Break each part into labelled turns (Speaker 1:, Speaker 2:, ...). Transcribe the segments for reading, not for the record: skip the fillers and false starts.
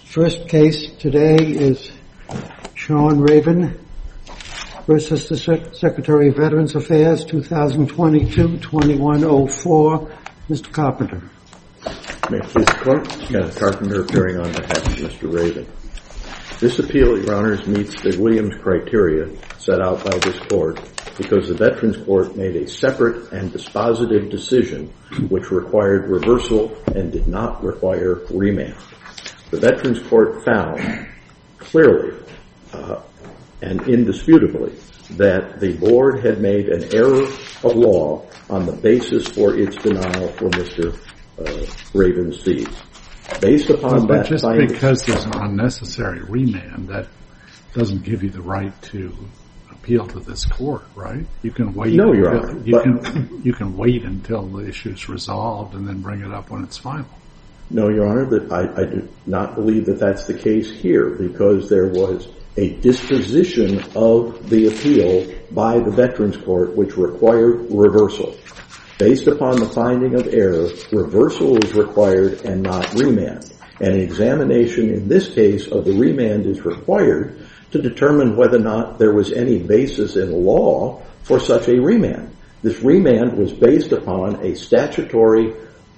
Speaker 1: First case today is Sean Raven versus the Secretary of Veterans Affairs, 2022-2104. Mr. Carpenter.
Speaker 2: May it please the Court? Kenneth Carpenter appearing on behalf of Mr. Raven. This appeal, Your Honors, meets the Williams criteria set out by this Court because the Veterans Court made a separate and dispositive decision which required reversal and did not require remand. The Veterans Court found clearly and indisputably that the Board had made an error of law on the basis for its denial for Mr. Raven's fees. Based upon that
Speaker 3: just
Speaker 2: finding,
Speaker 3: because there's an unnecessary remand, that doesn't give you the right to appeal to this Court, right? You can wait.
Speaker 2: No, Your Honor.
Speaker 3: You can wait until the issue is resolved and then bring it up when it's final.
Speaker 2: No, Your Honor, but I do not believe that that's the case here because there was a disposition of the appeal by the Veterans Court which required reversal. Based upon the finding of error, reversal is required and not remand. An examination in this case of the remand is required to determine whether or not there was any basis in law for such a remand. This remand was based upon a statutorily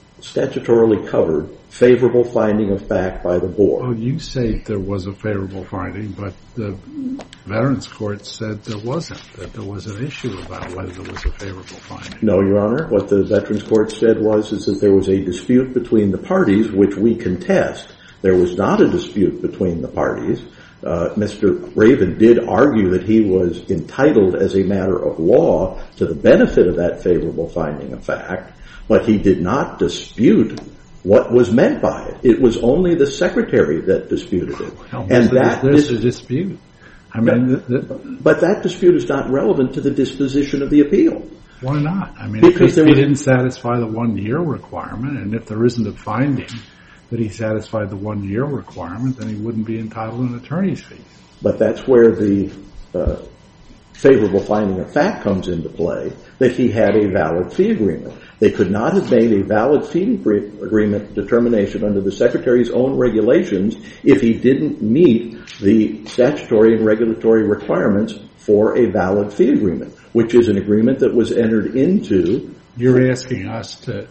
Speaker 2: covered favorable finding of fact by the Board.
Speaker 3: Well, you say there was a favorable finding, but the Veterans Court said there wasn't, that there was an issue about whether there was a favorable finding.
Speaker 2: No, Your Honor. What the Veterans Court said is that there was a dispute between the parties which we contest. There was not a dispute between the parties. Mr. Raven did argue that he was entitled as a matter of law to the benefit of that favorable finding of fact, but he did not dispute what was meant by it. It was only the Secretary that disputed it.
Speaker 3: Well, there's a dispute. I mean,
Speaker 2: but that dispute is not relevant to the disposition of the appeal.
Speaker 3: Why not? I mean, if he didn't satisfy the 1 year requirement, and if there isn't a finding that he satisfied the 1 year requirement, then he wouldn't be entitled to an attorney's fee.
Speaker 2: But that's where the favorable finding of fact comes into play, that he had a valid fee agreement. They could not have made a valid fee agreement determination under the Secretary's own regulations if he didn't meet the statutory and regulatory requirements for a valid fee agreement, which is an agreement that was entered into.
Speaker 3: You're asking us to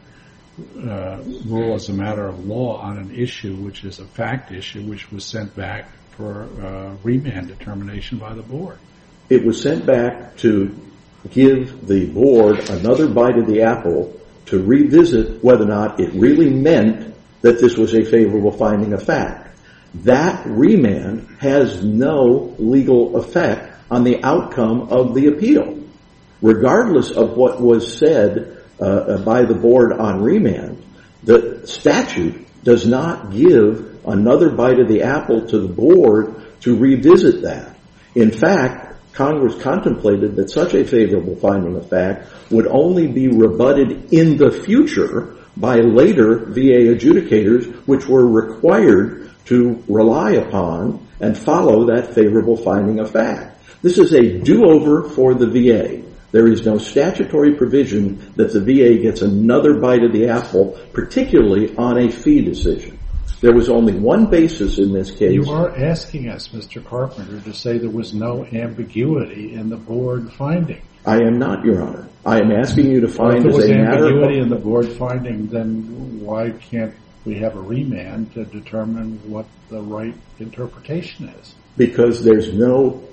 Speaker 3: rule as a matter of law on an issue which is a fact issue which was sent back for remand determination by the Board.
Speaker 2: It was sent back to give the Board another bite of the apple to revisit whether or not it really meant that this was a favorable finding of fact. That remand has no legal effect on the outcome of the appeal. Regardless of what was said by the Board on remand, the statute does not give another bite of the apple to the Board to revisit that. In fact, Congress contemplated that such a favorable finding of fact would only be rebutted in the future by later VA adjudicators which were required to rely upon and follow that favorable finding of fact. This is a do-over for the VA. There is no statutory provision that the VA gets another bite of the apple, particularly on a fee decision. There was only one basis in this case.
Speaker 3: You are asking us, Mr. Carpenter, to say there was no ambiguity in the Board finding.
Speaker 2: I am not, Your Honor. I am asking you to find
Speaker 3: as a matter of... If there was ambiguity in the Board finding, then why can't we have a remand to determine what the right interpretation is?
Speaker 2: Because there's no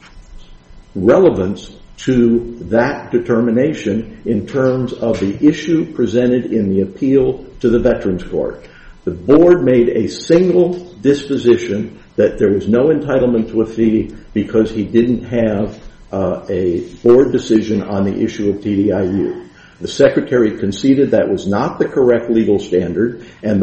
Speaker 2: relevance to that determination in terms of the issue presented in the appeal to the Veterans Court. The Board made a single disposition that there was no entitlement to a fee because he didn't have a Board decision on the issue of TDIU. The Secretary conceded that was not the correct legal standard, and the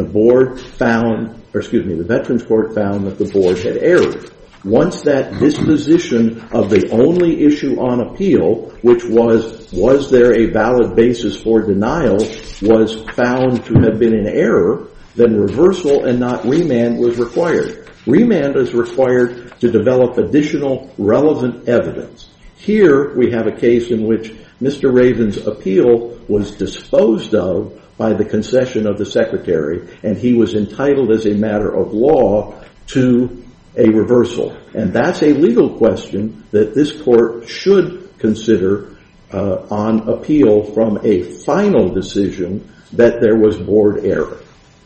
Speaker 2: Veterans Court found that the Board had erred. Once that disposition of the only issue on appeal, which was there a valid basis for denial, was found to have been in error, then reversal and not remand was required. Remand is required to develop additional relevant evidence. Here we have a case in which Mr. Raven's appeal was disposed of by the concession of the Secretary, and he was entitled as a matter of law to a reversal. And that's a legal question that this court should consider on appeal from a final decision that there was board error.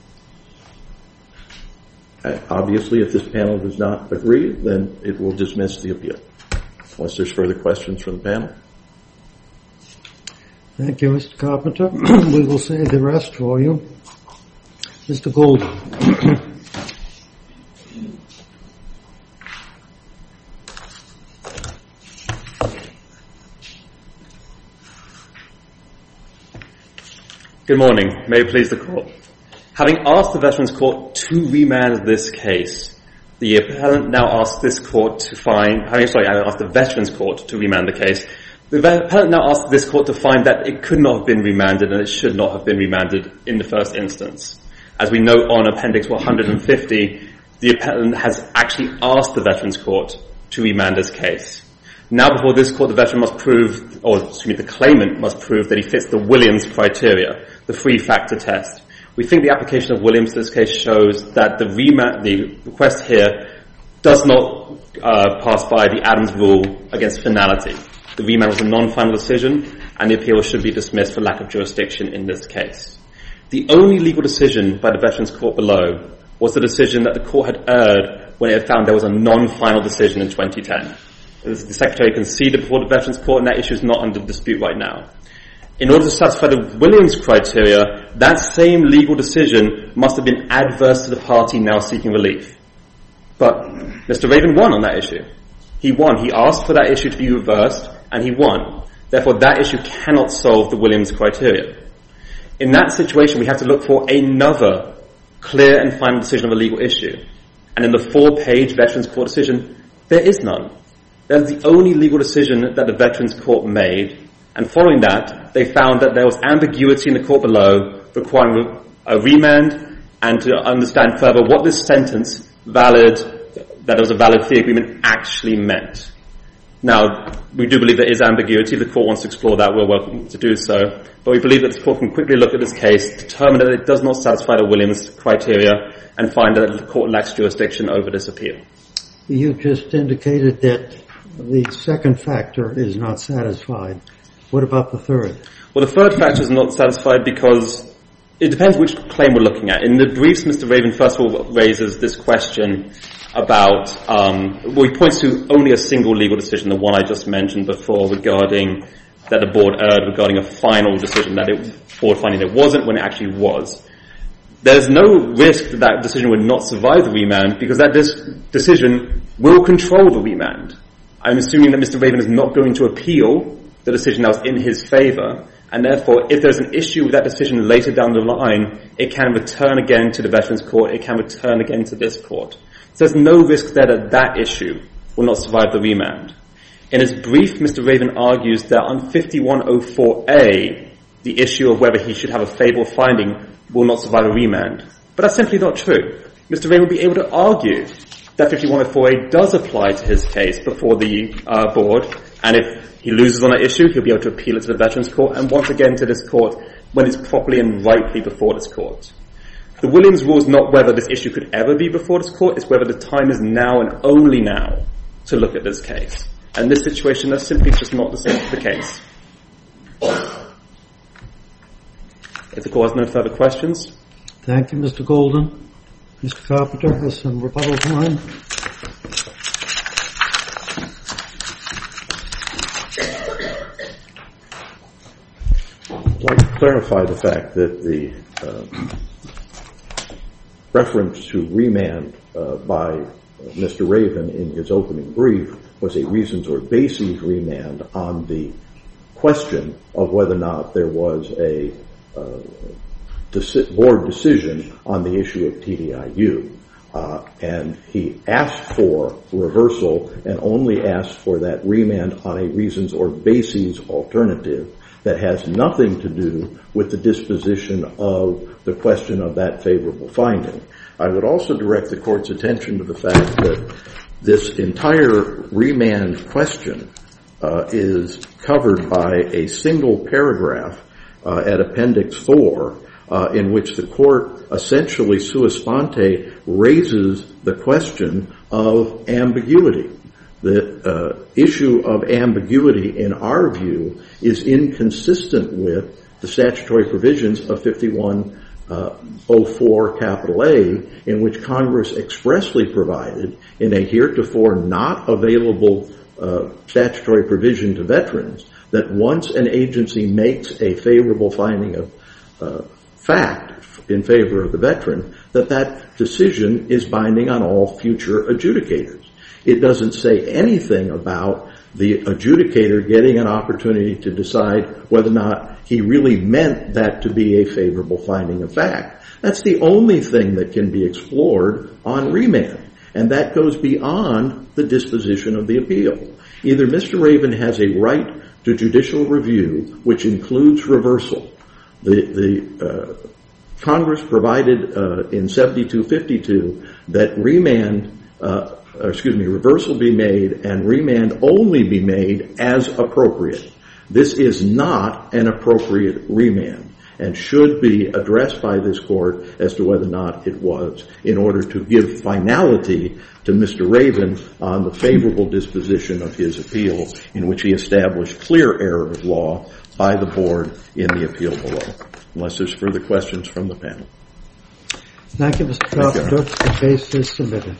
Speaker 2: Obviously, if this panel does not agree, then it will dismiss the appeal. Unless there's further questions from the panel.
Speaker 1: Thank you, Mr. Carpenter. We will save the rest for you. Mr. Golden.
Speaker 4: Good morning. May it please the Court. Having asked the Veterans Court to remand this case, the appellant now asks this court to find, asked the Veterans Court to remand the case. The appellant now asks this court to find that it could not have been remanded and it should not have been remanded in the first instance. As we note on Appendix 150, the appellant has actually asked the Veterans Court to remand this case. Now before this court, the claimant must prove that he fits the Williams criteria, the three-factor test. We think the application of Williams to this case shows that the request here does not pass by the Adams rule against finality. The remand was a non-final decision, and the appeal should be dismissed for lack of jurisdiction in this case. The only legal decision by the Veterans Court below was the decision that the court had erred when it found there was a non-final decision in 2010. The Secretary conceded before the Veterans Court, and that issue is not under dispute right now. In order to satisfy the Williams criteria, that same legal decision must have been adverse to the party now seeking relief. But Mr. Raven won on that issue. He won. He asked for that issue to be reversed, and he won. Therefore, that issue cannot solve the Williams criteria. In that situation, we have to look for another clear and final decision of a legal issue. And in the 4-page Veterans Court decision, there is none. That is the only legal decision that the Veterans Court made. And following that, they found that there was ambiguity in the court below requiring a remand and to understand further what this sentence, that it was a valid fee agreement, actually meant. Now, we do believe there is ambiguity. If the court wants to explore that, we're welcome to do so. But we believe that the court can quickly look at this case, determine that it does not satisfy the Williams criteria, and find that the court lacks jurisdiction over this appeal.
Speaker 1: You just indicated that the second factor is not satisfied. What about the third?
Speaker 4: Well, the third factor is not satisfied because it depends which claim we're looking at. In the briefs, Mr. Raven first of all raises this question about, he points to only a single legal decision, the one I just mentioned before, regarding that the board erred regarding a final decision, that board finding it wasn't when it actually was. There's no risk that that decision would not survive the remand because that decision will control the remand. I'm assuming that Mr. Raven is not going to appeal the decision that was in his favor, and therefore, if there's an issue with that decision later down the line, it can return again to the Veterans Court, it can return again to this court. So there's no risk there that that issue will not survive the remand. In his brief, Mr. Raven argues that on 5104A, the issue of whether he should have a favorable finding will not survive a remand. But that's simply not true. Mr. Raven will be able to argue that 5104A does apply to his case before the board, and if he loses on that issue, he'll be able to appeal it to the Veterans Court and once again to this court when it's properly and rightly before this court. The Williams rule is not whether this issue could ever be before this court, it's whether the time is now and only now to look at this case. And this situation is simply just not the case. If the court has no further questions.
Speaker 1: Thank you, Mr. Golden. Mr. Carpenter has some rebuttal time.
Speaker 2: I'd like to clarify the fact that the reference to remand by Mr. Raven in his opening brief was a reasons or bases remand on the question of whether or not there was a board decision on the issue of TDIU. And he asked for reversal and only asked for that remand on a reasons or bases alternative that has nothing to do with the disposition of the question of that favorable finding. I would also direct the court's attention to the fact that this entire remand question is covered by a single paragraph at Appendix 4 in which the court essentially sua sponte raises the question of ambiguity. The issue of ambiguity, in our view, is inconsistent with the statutory provisions of 5104 capital A, in which Congress expressly provided in a heretofore not available statutory provision to veterans that once an agency makes a favorable finding of fact in favor of the veteran, that decision is binding on all future adjudicators. It doesn't say anything about the adjudicator getting an opportunity to decide whether or not he really meant that to be a favorable finding of fact. That's the only thing that can be explored on remand, and that goes beyond the disposition of the appeal. Either Mr. Raven has a right to judicial review, which includes reversal. The Congress provided in 7252 that reversal be made and remand only be made as appropriate. This is not an appropriate remand and should be addressed by this court as to whether or not it was, in order to give finality to Mr. Raven on the favorable disposition of his appeal, in which he established clear error of law by the board in the appeal below. Unless there's further questions from the panel.
Speaker 1: Thank you, Mr. Carpenter. The case is submitted.